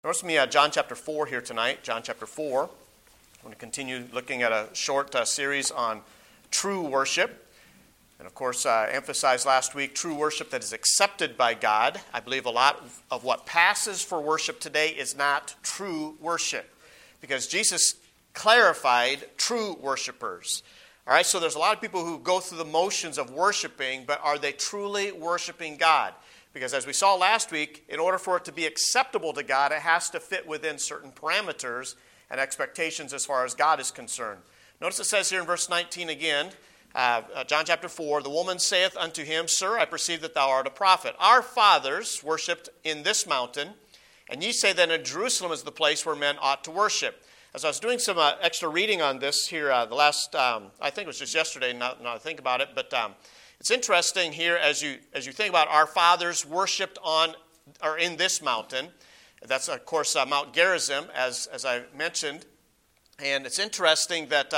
Notice me John chapter 4 here tonight. John chapter 4. I'm going to continue looking at a short series on true worship. And of course, emphasized last week, true worship that is accepted by God. I believe a lot of what passes for worship today is not true worship, because Jesus clarified true worshipers. All right, so there's a lot of people who go through the motions of worshiping, but are they truly worshiping God? Because as we saw last week, in order for it to be acceptable to God, it has to fit within certain parameters and expectations as far as God is concerned. Notice it says here in verse 19 again, John chapter 4, the woman saith unto him, Sir, I perceive that thou art a prophet. Our fathers worshipped in this mountain, and ye say that in Jerusalem is the place where men ought to worship. As I was doing some extra reading on this here, the last, I think it was just yesterday, now I think about it, but it's interesting here as you think about our fathers worshipped on or in this mountain. That's, of course, Mount Gerizim, as I mentioned. And it's interesting that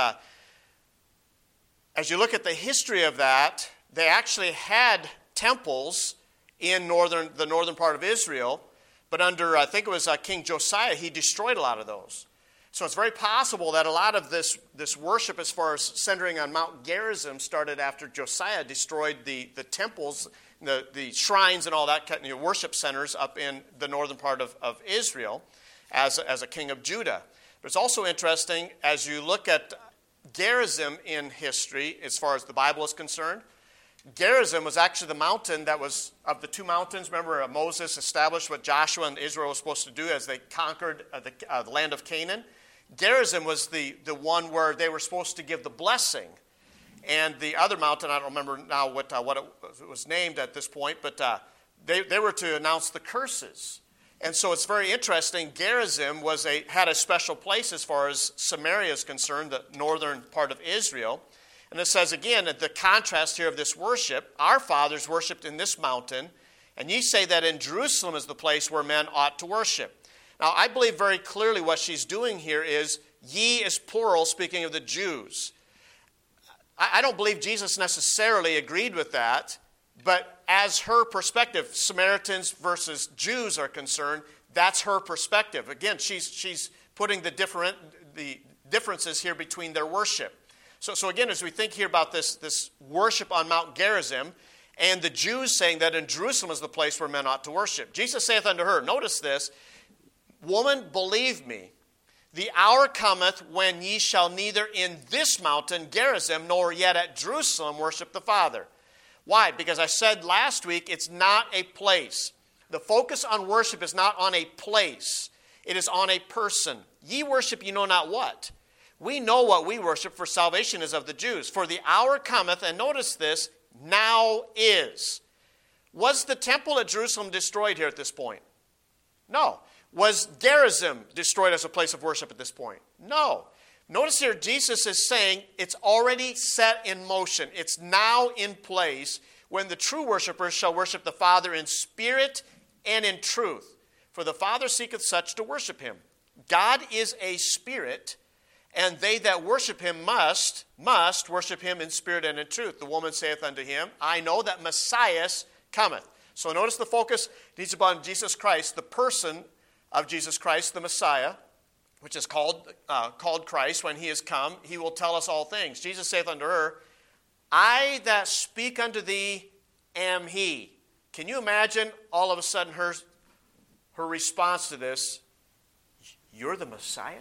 as you look at the history of that, they actually had temples in the northern part of Israel. But under, I think it was King Josiah, he destroyed a lot of those. So it's very possible that a lot of this worship as far as centering on Mount Gerizim started after Josiah destroyed the temples, the shrines and all that kind of worship centers up in the northern part of Israel as a king of Judah. But it's also interesting as you look at Gerizim in history as far as the Bible is concerned. Gerizim was actually the mountain that was, of the two mountains, remember Moses established what Joshua and Israel was supposed to do as they conquered the land of Canaan. Gerizim was the one where they were supposed to give the blessing. And the other mountain, I don't remember now what it was named at this point, but they were to announce the curses. And so it's very interesting. Gerizim had a special place as far as Samaria is concerned, the northern part of Israel. And it says again, the contrast here of this worship, our fathers worshipped in this mountain, and ye say that in Jerusalem is the place where men ought to worship. Now, I believe very clearly what she's doing here is, ye is plural, speaking of the Jews. I don't believe Jesus necessarily agreed with that, but as her perspective, Samaritans versus Jews are concerned, that's her perspective. Again, she's putting the differences here between their worship. So again, as we think here about this worship on Mount Gerizim, and the Jews saying that in Jerusalem is the place where men ought to worship. Jesus saith unto her, notice this, Woman, believe me, the hour cometh when ye shall neither in this mountain, Gerizim, nor yet at Jerusalem worship the Father. Why? Because I said last week, it's not a place. The focus on worship is not on a place. It is on a person. Ye worship ye know not what. We know what we worship, for salvation is of the Jews. For the hour cometh, and notice this, now is. Was the temple at Jerusalem destroyed here at this point? No. Was Gerizim destroyed as a place of worship at this point? No. Notice here, Jesus is saying it's already set in motion. It's now in place when the true worshipers shall worship the Father in spirit and in truth. For the Father seeketh such to worship him. God is a spirit, and they that worship him must worship him in spirit and in truth. The woman saith unto him, I know that Messiah cometh. So notice the focus needs upon Jesus Christ, the person of Jesus Christ, the Messiah, which is called Christ. When he is come, he will tell us all things. Jesus saith unto her, I that speak unto thee am he. Can you imagine all of a sudden her response to this? You're the Messiah?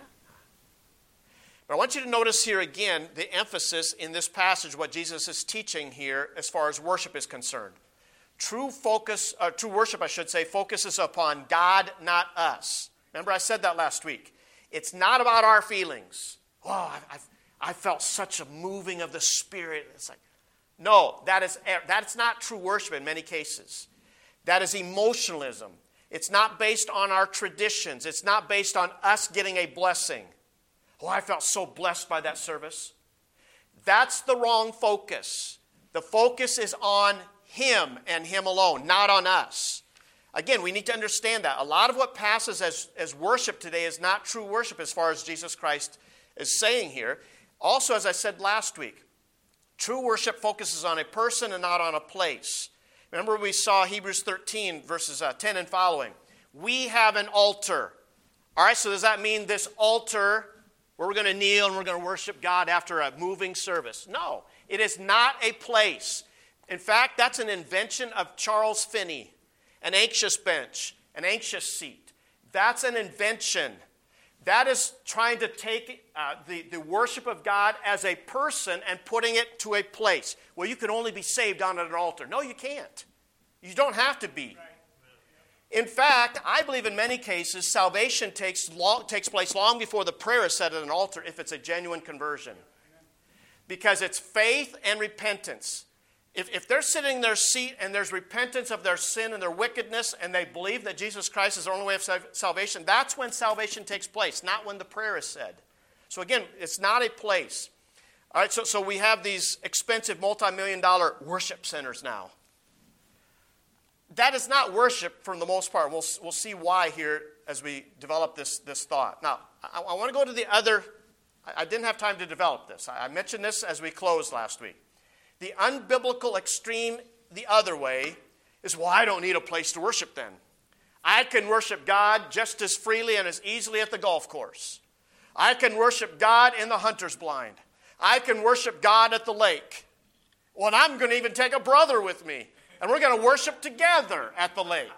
But I want you to notice here again the emphasis in this passage, what Jesus is teaching here as far as worship is concerned. True worship, focuses upon God, not us. Remember I said that last week. It's not about our feelings. Oh, I felt such a moving of the Spirit. It's like, no, that's not true worship in many cases. That is emotionalism. It's not based on our traditions. It's not based on us getting a blessing. Oh, I felt so blessed by that service. That's the wrong focus. The focus is on him and him alone, not on us. Again, we need to understand that. A lot of what passes as worship today is not true worship as far as Jesus Christ is saying here. Also, as I said last week, true worship focuses on a person and not on a place. Remember we saw Hebrews 13, verses 10 and following. We have an altar. All right, so does that mean this altar where we're going to kneel and we're going to worship God after a moving service? No, it is not a place. In fact, that's an invention of Charles Finney, an anxious bench, an anxious seat. That's an invention. That is trying to take the worship of God as a person and putting it to a place. Well, you can only be saved on an altar. No, you can't. You don't have to be. In fact, I believe in many cases, salvation takes place long before the prayer is said at an altar if it's a genuine conversion. Because it's faith and repentance. If they're sitting in their seat and there's repentance of their sin and their wickedness and they believe that Jesus Christ is the only way of salvation, that's when salvation takes place, not when the prayer is said. So again, it's not a place. All right, so we have these expensive multi-million-dollar worship centers now. That is not worship for the most part. We'll see why here as we develop this thought. Now, I want to go to the other. I didn't have time to develop this. I mentioned this as we closed last week. The unbiblical extreme the other way is, well, I don't need a place to worship then. I can worship God just as freely and as easily at the golf course. I can worship God in the hunter's blind. I can worship God at the lake. Well, and I'm going to even take a brother with me, and we're going to worship together at the lake.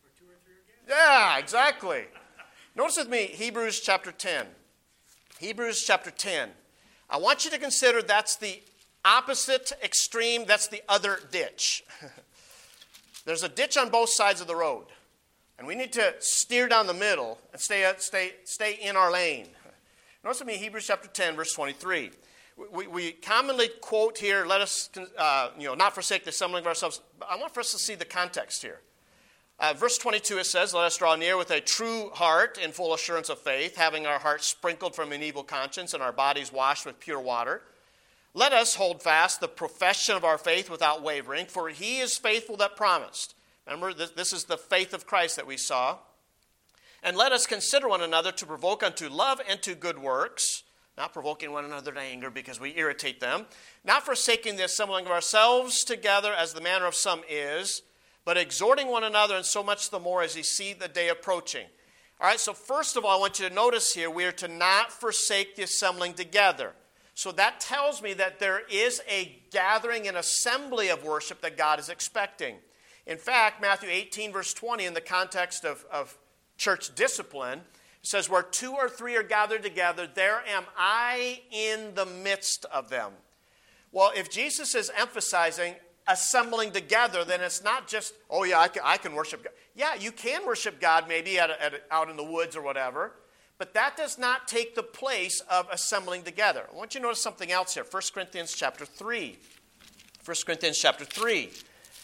Yeah, exactly. Notice with me Hebrews chapter 10. Hebrews chapter 10. I want you to consider that's the opposite extreme, that's the other ditch. There's a ditch on both sides of the road. And we need to steer down the middle and stay in our lane. Notice with me Hebrews chapter 10, verse 23. We commonly quote here, let us not forsake the assembling of ourselves. But I want for us to see the context here. Verse 22, it says, let us draw near with a true heart in full assurance of faith, having our hearts sprinkled from an evil conscience and our bodies washed with pure water. Let us hold fast the profession of our faith without wavering, for he is faithful that promised. Remember, this is the faith of Christ that we saw. And let us consider one another to provoke unto love and to good works, not provoking one another to anger because we irritate them, not forsaking the assembling of ourselves together as the manner of some is, but exhorting one another, and so much the more as ye see the day approaching. All right, so first of all, I want you to notice here, we are to not forsake the assembling together. So that tells me that there is a gathering and assembly of worship that God is expecting. In fact, Matthew 18, verse 20, in the context of church discipline, it says, where two or three are gathered together, there am I in the midst of them. Well, if Jesus is emphasizing assembling together, then it's not just, oh yeah, I can worship God. Yeah, you can worship God maybe out in the woods or whatever, but that does not take the place of assembling together. I want you to notice something else here. 1 Corinthians chapter 3. 1 Corinthians chapter 3.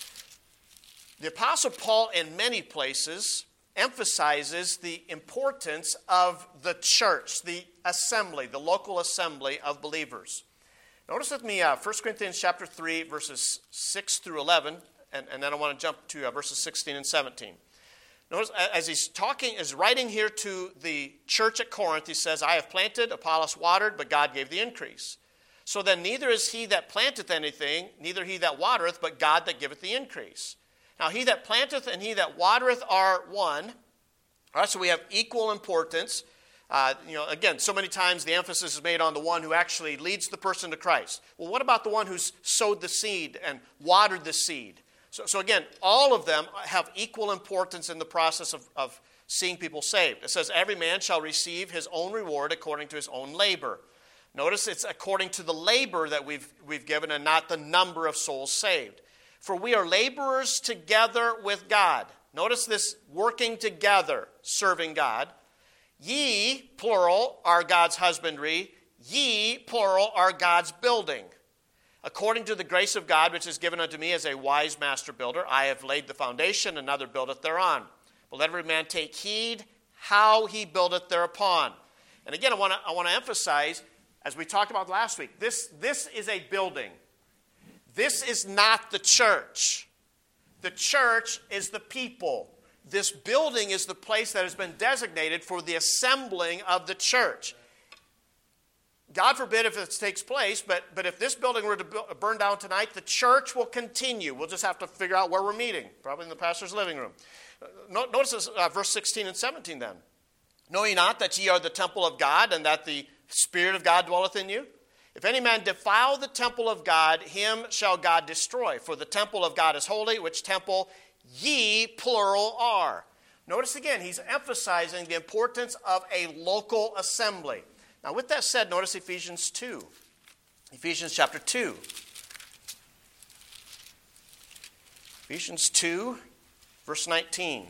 The Apostle Paul, in many places, emphasizes the importance of the church, the assembly, the local assembly of believers. Notice with me 1 Corinthians chapter 3, verses 6 through 11, and then I want to jump to verses 16 and 17. Notice, as he's writing here to the church at Corinth, he says, I have planted, Apollos watered, but God gave the increase. So then neither is he that planteth anything, neither he that watereth, but God that giveth the increase. Now he that planteth and he that watereth are one. All right, so we have equal importance. Again, so many times the emphasis is made on the one who actually leads the person to Christ. Well, what about the one who's sowed the seed and watered the seed? So again, all of them have equal importance in the process of seeing people saved. It says, every man shall receive his own reward according to his own labor. Notice it's according to the labor that we've given and not the number of souls saved. For we are laborers together with God. Notice this working together, serving God. Ye, plural, are God's husbandry. Ye, plural, are God's building. According to the grace of God, which is given unto me as a wise master builder, I have laid the foundation, another buildeth thereon. But let every man take heed how he buildeth thereupon. And again, I want to emphasize, as we talked about last week, this is a building. This is not the church. The church is the people. This building is the place that has been designated for the assembling of the church. God forbid if this takes place, but if this building were to burn down tonight, the church will continue. We'll just have to figure out where we're meeting, probably in the pastor's living room. Notice this, verse 16 and 17 then. Know ye not that ye are the temple of God, and that the Spirit of God dwelleth in you? If any man defile the temple of God, him shall God destroy. For the temple of God is holy, which temple ye, plural, are. Notice again, he's emphasizing the importance of a local assembly. Now, with that said, notice Ephesians 2. Ephesians chapter 2. Ephesians 2, verse 19.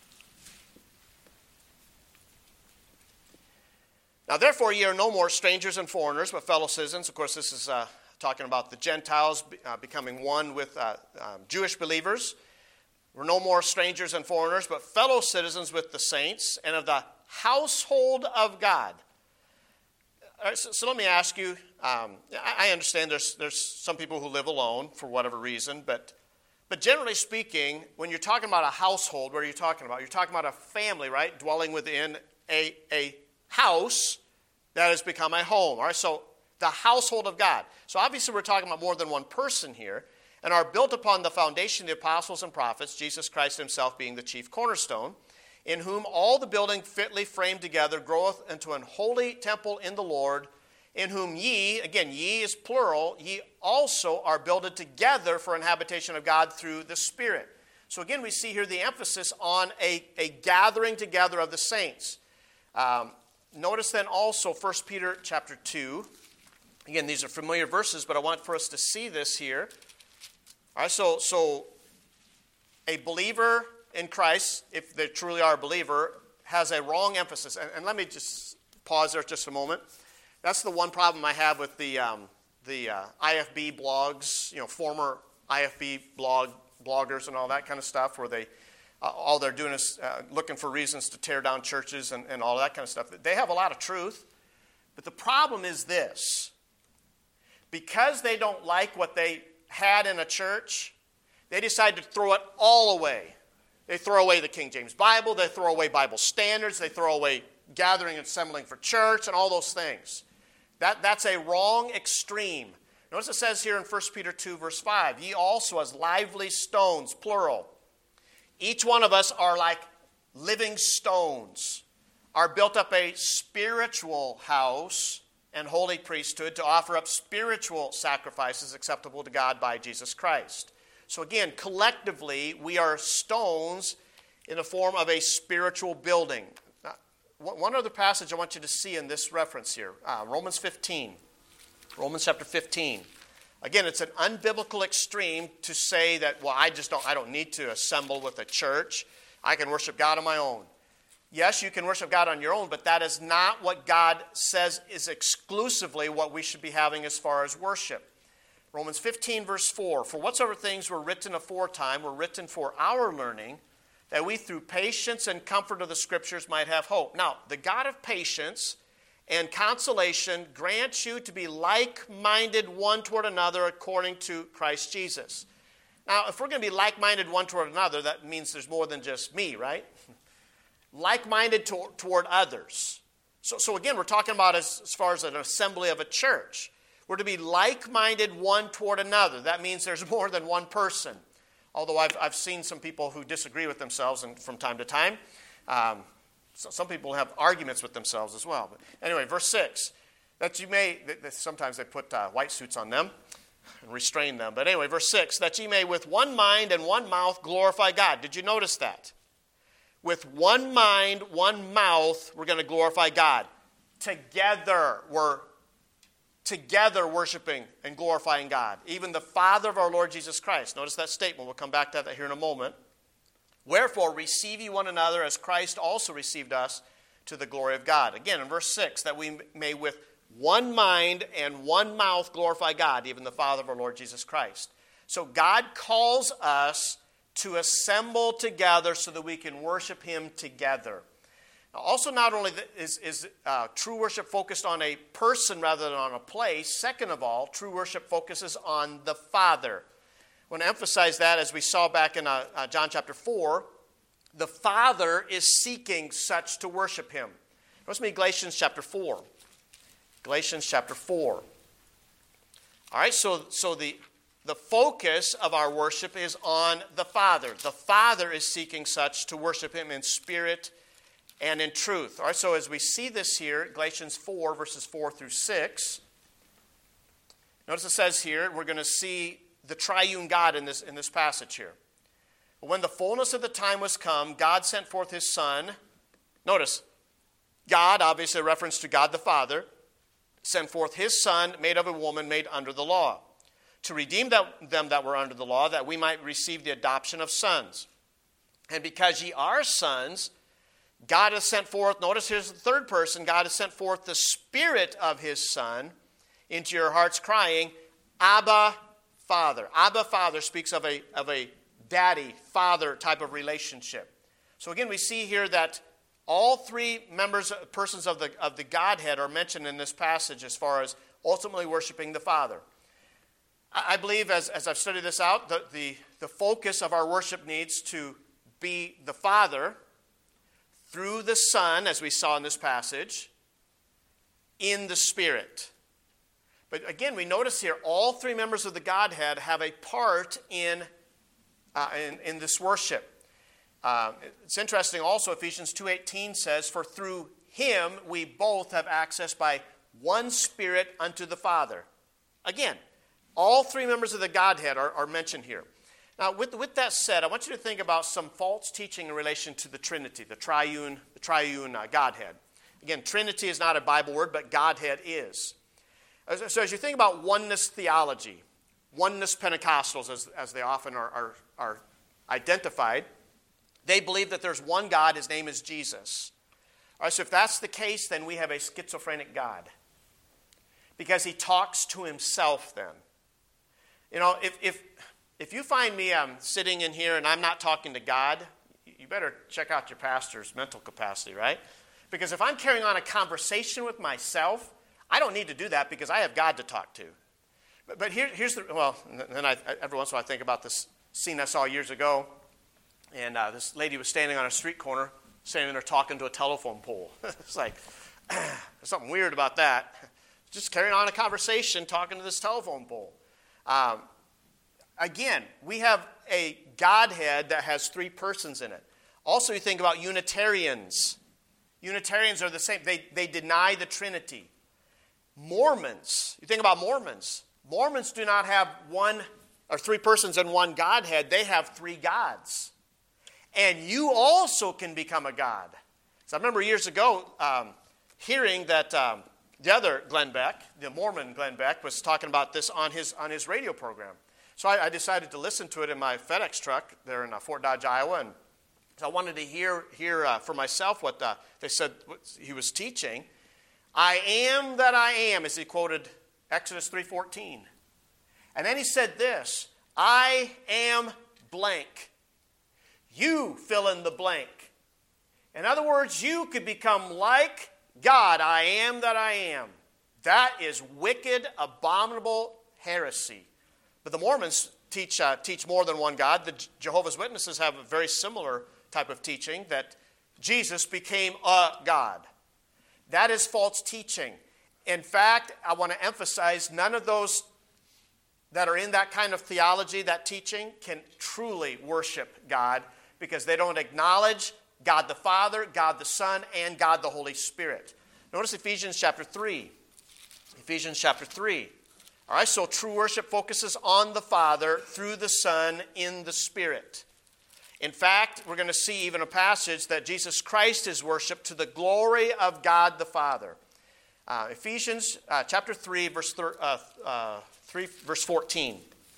Now, therefore, ye are no more strangers and foreigners, but fellow citizens. Of course, this is talking about the Gentiles becoming one with Jewish believers. We're no more strangers and foreigners, but fellow citizens with the saints and of the household of God. All right, so let me ask you, I understand there's some people who live alone for whatever reason, but generally speaking, when you're talking about a household, what are you talking about? You're talking about a family, right, dwelling within a house that has become a home. All right, so the household of God. So obviously we're talking about more than one person here, and are built upon the foundation of the apostles and prophets, Jesus Christ himself being the chief cornerstone, in whom all the building fitly framed together groweth into an holy temple in the Lord, in whom ye, again, ye is plural, ye also are builded together for an habitation of God through the Spirit. So again, we see here the emphasis on a gathering together of the saints. Notice then also 1 Peter chapter 2. Again, these are familiar verses, but I want for us to see this here. All right, so a believer in Christ, if they truly are a believer, has a wrong emphasis. And let me just pause there just a moment. That's the one problem I have with the IFB blogs, former IFB bloggers and all that kind of stuff, where they all they're doing is looking for reasons to tear down churches and all that kind of stuff. They have a lot of truth, but the problem is this. Because they don't like what they had in a church, they decide to throw it all away. They throw away the King James Bible, they throw away Bible standards, they throw away gathering and assembling for church and all those things. That's a wrong extreme. Notice it says here in 1 Peter 2, verse 5, ye also as lively stones, plural. Each one of us are like living stones, are built up a spiritual house and holy priesthood to offer up spiritual sacrifices acceptable to God by Jesus Christ. So again, collectively, we are stones in the form of a spiritual building. Now, one other passage I want you to see in this reference here, Romans 15. Romans chapter 15. Again, it's an unbiblical extreme to say that, well, I don't need to assemble with a church. I can worship God on my own. Yes, you can worship God on your own, but that is not what God says is exclusively what we should be having as far as worship. Romans 15, verse 4, for whatsoever things were written aforetime were written for our learning, that we through patience and comfort of the Scriptures might have hope. Now, the God of patience and consolation grants you to be like-minded one toward another according to Christ Jesus. Now, if we're going to be like-minded one toward another, that means there's more than just me, right? Like-minded toward others. So again, we're talking about as far as an assembly of a church. We're to be like-minded one toward another. That means there's more than one person. Although I've seen some people who disagree with themselves from time to time. Some people have arguments with themselves as well. But anyway, verse 6, that you may, sometimes they put white suits on them and restrain them. But anyway, verse 6, that ye may with one mind and one mouth glorify God. Did you notice that? With one mind, one mouth, we're going to glorify God. Together, we're together worshiping and glorifying God. Even the Father of our Lord Jesus Christ. Notice that statement. We'll come back to that here in a moment. Wherefore, receive ye one another as Christ also received us to the glory of God. Again, in verse 6, that we may with one mind and one mouth glorify God, even the Father of our Lord Jesus Christ. So God calls us to assemble together so that we can worship Him together. Now, also, not only is true worship focused on a person rather than on a place, second of all, true worship focuses on the Father. I want to emphasize that, as we saw back in John chapter 4, the Father is seeking such to worship Him. Notice me Galatians chapter 4. Galatians chapter 4. All right, so the focus of our worship is on the Father. The Father is seeking such to worship Him in spirit and in truth. All right, so as we see this here, Galatians 4, verses 4 through 6, notice it says here, we're going to see the triune God in this passage here. When the fullness of the time was come, God sent forth his Son. Notice, God, obviously a reference to God the Father, sent forth his Son, made of a woman, made under the law, to redeem them that were under the law, that we might receive the adoption of sons. And because ye are sons, God has sent forth, notice here's the third person, God has sent forth the Spirit of his Son into your hearts, crying, Abba, Father. Abba, Father speaks of a daddy, father type of relationship. So again, we see here that all three persons of the Godhead are mentioned in this passage as far as ultimately worshiping the Father. I believe, as I've studied this out, the focus of our worship needs to be the Father through the Son, as we saw in this passage, in the Spirit. But again, we notice here all three members of the Godhead have a part in this worship. It's interesting also, Ephesians 2:18 says, for through him we both have access by one Spirit unto the Father. Again, all three members of the Godhead are mentioned here. Now, with that said, I want you to think about some false teaching in relation to the Trinity, the triune Godhead. Again, Trinity is not a Bible word, but Godhead is. So as you think about oneness theology, oneness Pentecostals, as they often are identified, they believe that there's one God, his name is Jesus. All right, so if that's the case, then we have a schizophrenic God. Because he talks to himself then. You know, if you find me sitting in here and I'm not talking to God, you better check out your pastor's mental capacity, right? Because if I'm carrying on a conversation with myself, I don't need to do that because I have God to talk to. But here's the, well, and every once in a while I think about this scene I saw years ago. And this lady was standing on a street corner, standing there talking to a telephone pole. It's like, there's something weird about that. Just carrying on a conversation, talking to this telephone pole. Again, we have a Godhead that has three persons in it. Also, you think about Unitarians. Unitarians are the same. They deny the Trinity. Mormons, you think about Mormons. Mormons do not have one or three persons in one Godhead. They have three gods. And you also can become a God. So I remember years ago hearing that the other Glenn Beck, the Mormon Glenn Beck, was talking about this on his radio program. So I decided to listen to it in my FedEx truck there in Fort Dodge, Iowa. And so I wanted to hear for myself what they said what he was teaching. I am that I am, as he quoted Exodus 3:14. And then he said this, I am blank. You fill in the blank. In other words, you could become like God. I am that I am. That is wicked, abominable heresy. But the Mormons teach more than one God. The Jehovah's Witnesses have a very similar type of teaching that Jesus became a God. That is false teaching. In fact, I want to emphasize none of those that are in that kind of theology, that teaching, can truly worship God because they don't acknowledge God the Father, God the Son, and God the Holy Spirit. Notice Ephesians chapter 3. Ephesians chapter 3. All right, so true worship focuses on the Father through the Son in the Spirit. In fact, we're going to see even a passage that Jesus Christ is worshipped to the glory of God the Father. Ephesians chapter 3, verse verse 14.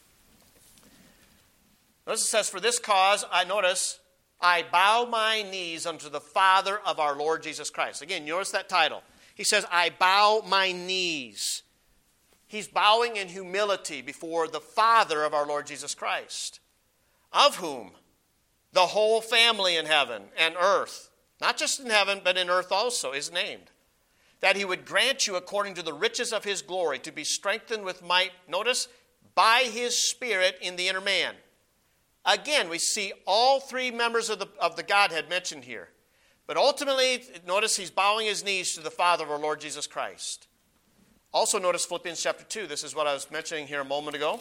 Notice it says, for this cause, I bow my knees unto the Father of our Lord Jesus Christ. Again, notice that title. He says, I bow my knees. He's bowing in humility before the Father of our Lord Jesus Christ, of whom the whole family in heaven and earth, not just in heaven, but in earth also, is named. That he would grant you according to the riches of his glory to be strengthened with might, notice, by his Spirit in the inner man. Again, we see all three members of the Godhead mentioned here. But ultimately, notice he's bowing his knees to the Father of our Lord Jesus Christ. Also notice Philippians chapter 2. This is what I was mentioning here a moment ago.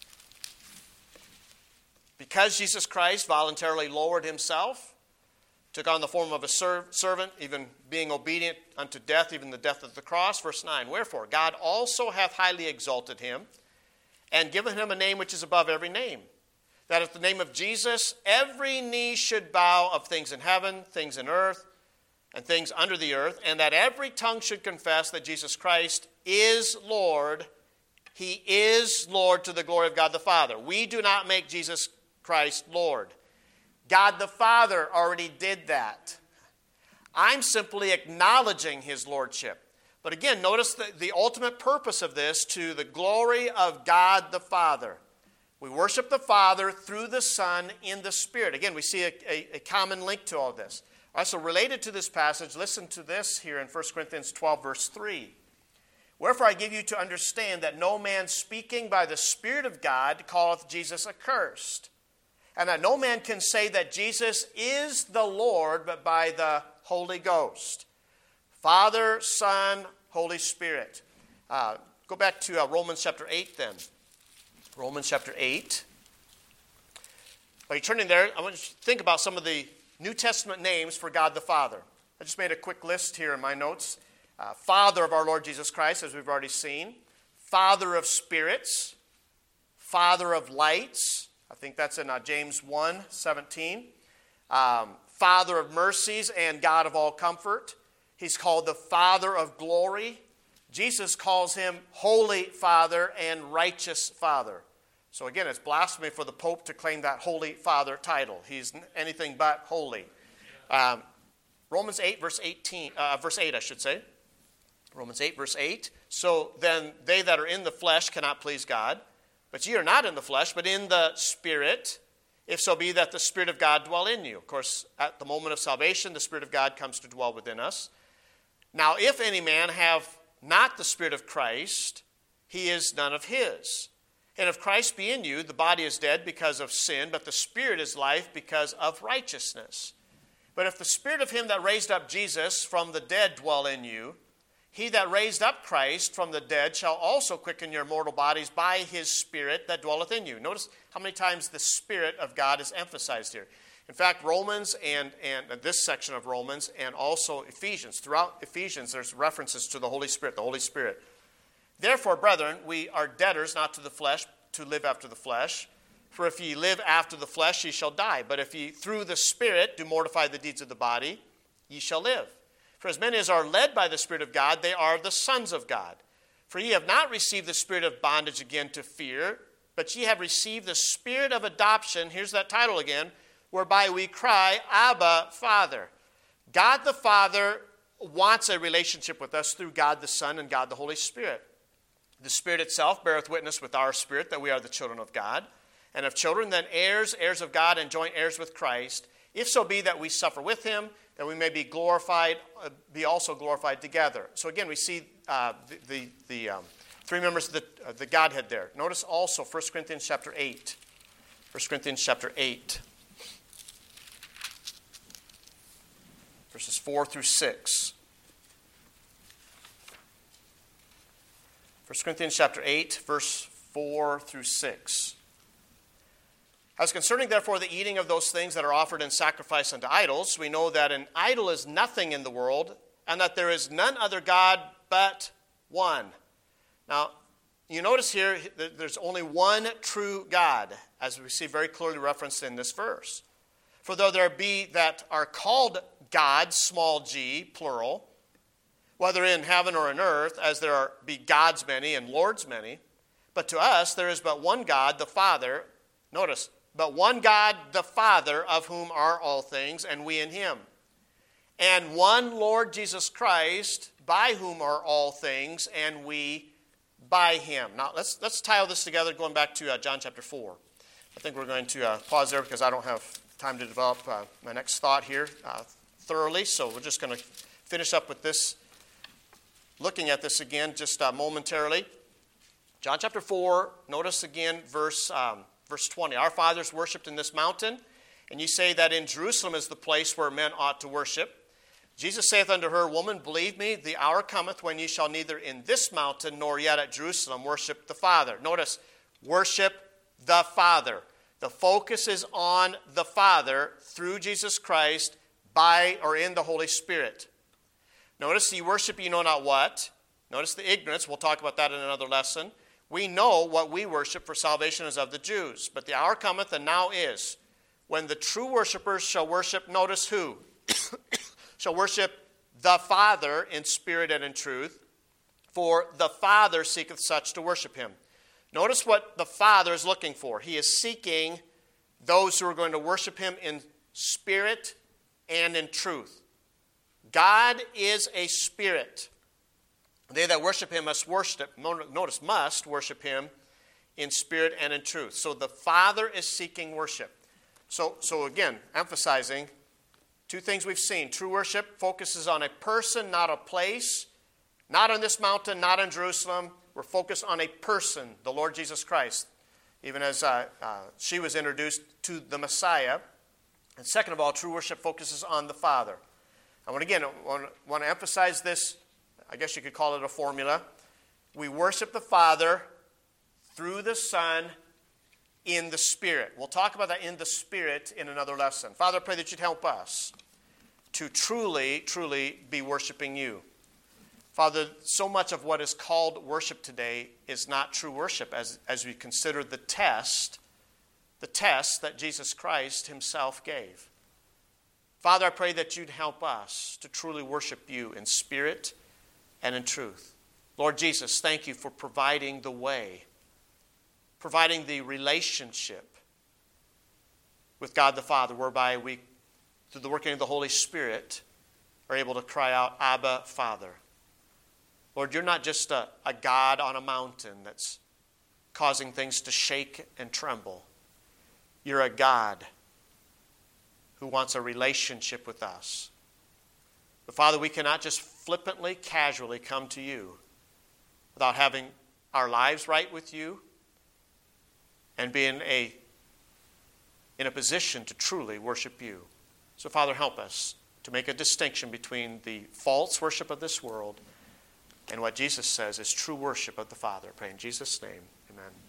Because Jesus Christ voluntarily lowered himself took on the form of a servant, even being obedient unto death, even the death of the cross. Verse 9, wherefore God also hath highly exalted him, and given him a name which is above every name, that at the name of Jesus every knee should bow, of things in heaven, things in earth, and things under the earth, and that every tongue should confess that Jesus Christ is Lord. He is Lord, to the glory of God the Father. We do not make Jesus Christ Lord. God the Father already did that. I'm simply acknowledging his lordship. But again, notice the ultimate purpose of this, to the glory of God the Father. We worship the Father through the Son in the Spirit. Again, we see a common link to all this. All right, so related to this passage, listen to this here in 1 Corinthians 12, verse 3. Wherefore I give you to understand that no man speaking by the Spirit of God calleth Jesus accursed, and that no man can say that Jesus is the Lord but by the Holy Ghost. Father, Son, Holy Spirit. Go back to Romans chapter 8 then. Romans chapter 8. While you're turning there, I want you to think about some of the New Testament names for God the Father. I just made a quick list here in my notes. Father of our Lord Jesus Christ, as we've already seen. Father of spirits. Father of lights. I think that's in James 1:17. Father of mercies and God of all comfort. He's called the Father of glory. Jesus calls him Holy Father and Righteous Father. So again, it's blasphemy for the Pope to claim that Holy Father title. He's anything but holy. Romans 8, verse 8, I should say. Romans 8, verse 8. So then they that are in the flesh cannot please God. But ye are not in the flesh, but in the Spirit, if so be that the Spirit of God dwell in you. Of course, at the moment of salvation, the Spirit of God comes to dwell within us. Now, if any man have not the Spirit of Christ, he is none of his. And if Christ be in you, the body is dead because of sin, but the Spirit is life because of righteousness. But if the Spirit of him that raised up Jesus from the dead dwell in you, he that raised up Christ from the dead shall also quicken your mortal bodies by his Spirit that dwelleth in you. Notice how many times the Spirit of God is emphasized here. In fact, Romans and this section of Romans and also Ephesians, throughout Ephesians there's references to the Holy Spirit, the Holy Spirit. Therefore, brethren, we are debtors not to the flesh, to live after the flesh. For if ye live after the flesh, ye shall die. But if ye through the Spirit do mortify the deeds of the body, ye shall live. For as many as are led by the Spirit of God, they are the sons of God. For ye have not received the spirit of bondage again to fear, but ye have received the Spirit of adoption, here's that title again, whereby we cry, Abba, Father. God the Father wants a relationship with us through God the Son and God the Holy Spirit. The Spirit itself beareth witness with our spirit that we are the children of God. And of children, then heirs, heirs of God, and joint heirs with Christ, if so be that we suffer with him, that we may be glorified, be also glorified together. So again, we see the three members of the Godhead there. Notice also 1 Corinthians chapter 8. 1 Corinthians chapter 8. Verses 4 through 6. 1 Corinthians chapter 8, verse 4 through 6. As concerning, therefore, the eating of those things that are offered in sacrifice unto idols, we know that an idol is nothing in the world, and that there is none other God but one. Now, you notice here that there's only one true God, as we see very clearly referenced in this verse. For though there be that are called gods, small g, plural, whether in heaven or in earth, as there be gods many and lords many, but to us there is but one God, the Father. Notice, but one God, the Father, of whom are all things, and we in him. And one Lord Jesus Christ, by whom are all things, and we by him. Now, let's tie all this together, going back to John chapter 4. I think we're going to pause there because I don't have time to develop my next thought here thoroughly. So we're just going to finish up with this, looking at this again just momentarily. John chapter 4, notice again verse 20. Our fathers worshipped in this mountain, and ye say that in Jerusalem is the place where men ought to worship. Jesus saith unto her, Woman, believe me, the hour cometh when ye shall neither in this mountain nor yet at Jerusalem worship the Father. Notice, worship the Father. The focus is on the Father through Jesus Christ, by or in the Holy Spirit. Notice ye worship ye know not what. Notice the ignorance. We'll talk about that in another lesson. We know what we worship, for salvation is of the Jews. But the hour cometh, and now is, when the true worshipers shall worship, notice who? Shall worship the Father in spirit and in truth, for the Father seeketh such to worship him. Notice what the Father is looking for. He is seeking those who are going to worship him in spirit and in truth. God is a spirit. They that worship him must worship him in spirit and in truth. So the Father is seeking worship. So again, emphasizing two things we've seen. True worship focuses on a person, not a place. Not on this mountain, not in Jerusalem. We're focused on a person, the Lord Jesus Christ, even as she was introduced to the Messiah. And second of all, true worship focuses on the Father. I want to emphasize this. I guess you could call it a formula. We worship the Father through the Son in the Spirit. We'll talk about that in the Spirit in another lesson. Father, I pray that you'd help us to truly, truly be worshiping you. Father, so much of what is called worship today is not true worship as we consider the test that Jesus Christ himself gave. Father, I pray that you'd help us to truly worship you in spirit and in truth. Lord Jesus, thank you for providing the way, providing the relationship with God the Father, whereby we, through the working of the Holy Spirit, are able to cry out, Abba, Father. Lord, you're not just a God on a mountain that's causing things to shake and tremble. You're a God who wants a relationship with us. But Father, we cannot just flippantly, casually come to you without having our lives right with you and being in a position to truly worship you. So Father, help us to make a distinction between the false worship of this world and what Jesus says is true worship of the Father. I pray in Jesus' name, amen.